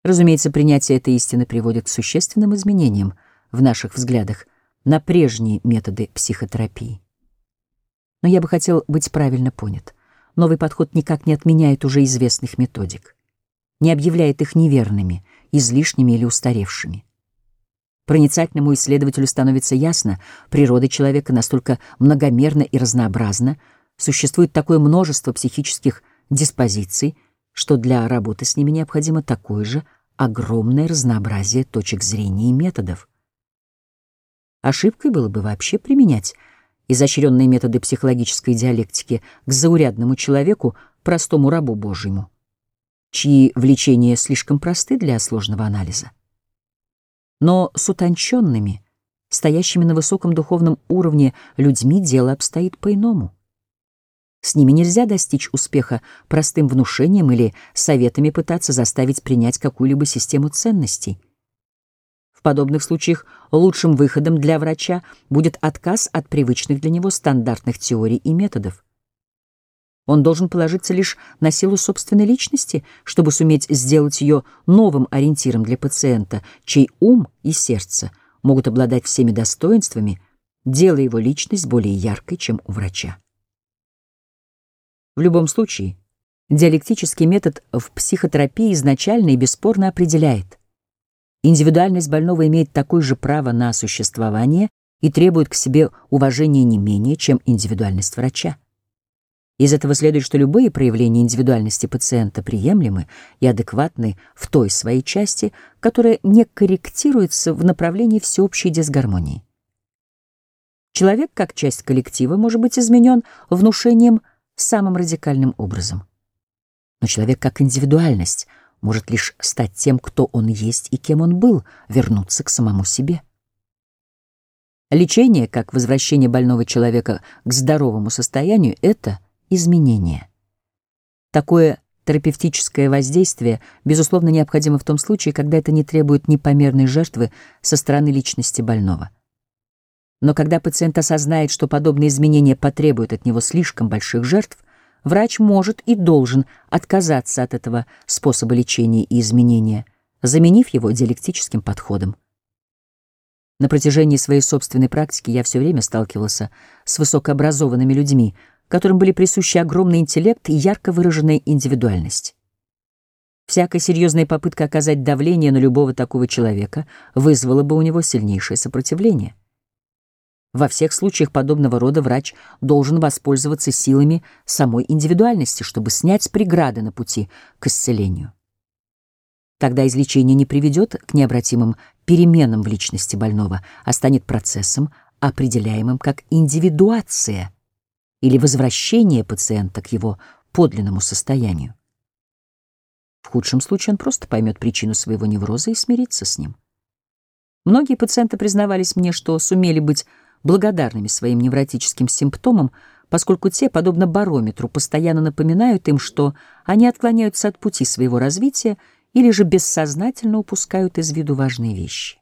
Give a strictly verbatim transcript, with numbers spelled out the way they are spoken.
Разумеется, принятие этой истины приводит к существенным изменениям в наших взглядах на прежние методы психотерапии. Но я бы хотел быть правильно понят. Новый подход никак не отменяет уже известных методик, не объявляет их неверными, излишними или устаревшими. Проницательному исследователю становится ясно, природа человека настолько многомерна и разнообразна, существует такое множество психических диспозиций, что для работы с ними необходимо такое же огромное разнообразие точек зрения и методов. Ошибкой было бы вообще применять изощренные методы психологической диалектики к заурядному человеку, простому рабу Божьему, чьи влечения слишком просты для сложного анализа. Но с утонченными, стоящими на высоком духовном уровне людьми дело обстоит по-иному. С ними нельзя достичь успеха простым внушением или советами пытаться заставить принять какую-либо систему ценностей. В подобных случаях лучшим выходом для врача будет отказ от привычных для него стандартных теорий и методов. Он должен положиться лишь на силу собственной личности, чтобы суметь сделать ее новым ориентиром для пациента, чей ум и сердце могут обладать всеми достоинствами, делая его личность более яркой, чем у врача. В любом случае, диалектический метод в психотерапии изначально и бесспорно определяет: индивидуальность больного имеет такое же право на существование и требует к себе уважения не менее, чем индивидуальность врача. Из этого следует, что любые проявления индивидуальности пациента приемлемы и адекватны в той своей части, которая не корректируется в направлении всеобщей дисгармонии. Человек, как часть коллектива, может быть изменен внушением самым радикальным образом. Но человек, как индивидуальность, может лишь стать тем, кто он есть и кем он был, вернуться к самому себе. Лечение, как возвращение больного человека к здоровому состоянию, — это изменение. Такое терапевтическое воздействие, безусловно, необходимо в том случае, когда это не требует непомерной жертвы со стороны личности больного. Но когда пациент осознает, что подобные изменения потребуют от него слишком больших жертв, врач может и должен отказаться от этого способа лечения и изменения, заменив его диалектическим подходом. На протяжении своей собственной практики я все время сталкивался с высокообразованными людьми, которым были присущи огромный интеллект и ярко выраженная индивидуальность. Всякая серьезная попытка оказать давление на любого такого человека вызвала бы у него сильнейшее сопротивление. Во всех случаях подобного рода врач должен воспользоваться силами самой индивидуальности, чтобы снять преграды на пути к исцелению. Тогда излечение не приведет к необратимым переменам в личности больного, а станет процессом, определяемым как индивидуация или возвращение пациента к его подлинному состоянию. В худшем случае он просто поймет причину своего невроза и смирится с ним. Многие пациенты признавались мне, что сумели быть благодарными своим невротическим симптомам, поскольку те, подобно барометру, постоянно напоминают им, что они отклоняются от пути своего развития или же бессознательно упускают из виду важные вещи.